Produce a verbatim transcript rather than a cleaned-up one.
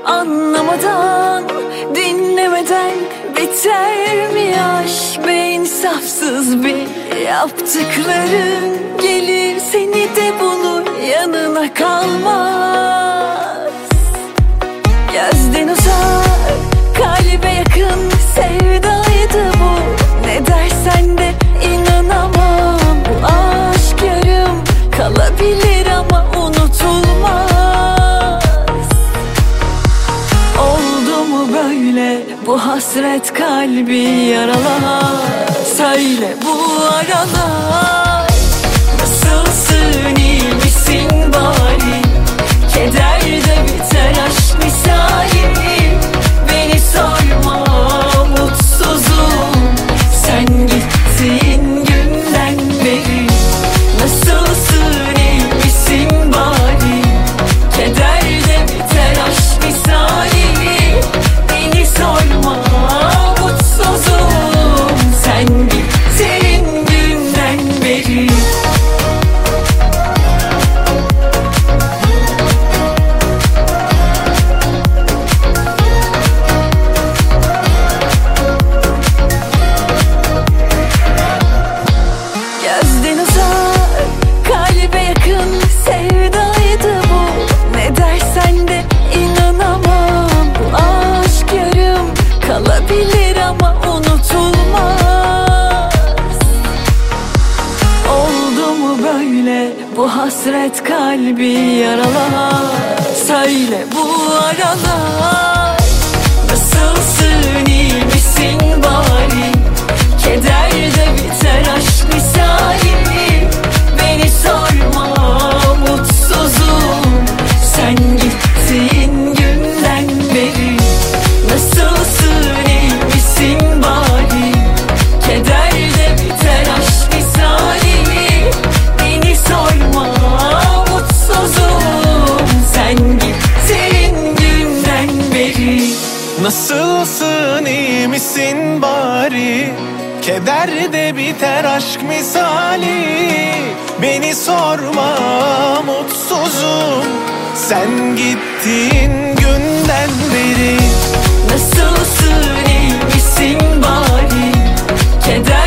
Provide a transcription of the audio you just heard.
Anlamadan, dinlemeden biter mi aşk be insafsız bir yaptıkların? Gelir seni de bulur, yanına kalmaz. Gözden uzak, kalbe yakın sevdaydı bu. Ne dersen de inanamam, bu aşk yarım kalabilir ama unutulmaz. Oldu mu böyle bu hasret kalbi yaralar? Söyle bu aralar nasılsın, iyi misin bari? Kederde biter aşk misali. Beni sorma, mutsuzum sen gittiğin günden beri. Nasılsın, iyi misin bari? Kederde biter aşk misali. Beni sorma, mutsuzum sen gittiğin günden beri. Gözden uzak, kalbe yakın sevdaydı bu. Ne dersen de inanamam, bu aşk yarım kalabilir ama unutulmaz. Oldu mu böyle bu hasret kalbi yaralar? Söyle bu aralar nasılsın, iyi misin bari? Kederde biter aşk misali. Beni sorma, mutsuzum sen gittiğin günden beri. Nasılsın, iyi misin bari? Kederde biter aşk misali. Beni sorma, mutsuzum sen gittiğin günden beri. Nasılsın, iyi misin bari? Kederde biter aşk misali. Beni sorma, mutsuzum sen gittiğin günden beri. Nasılsın, iyi misin bari? Keder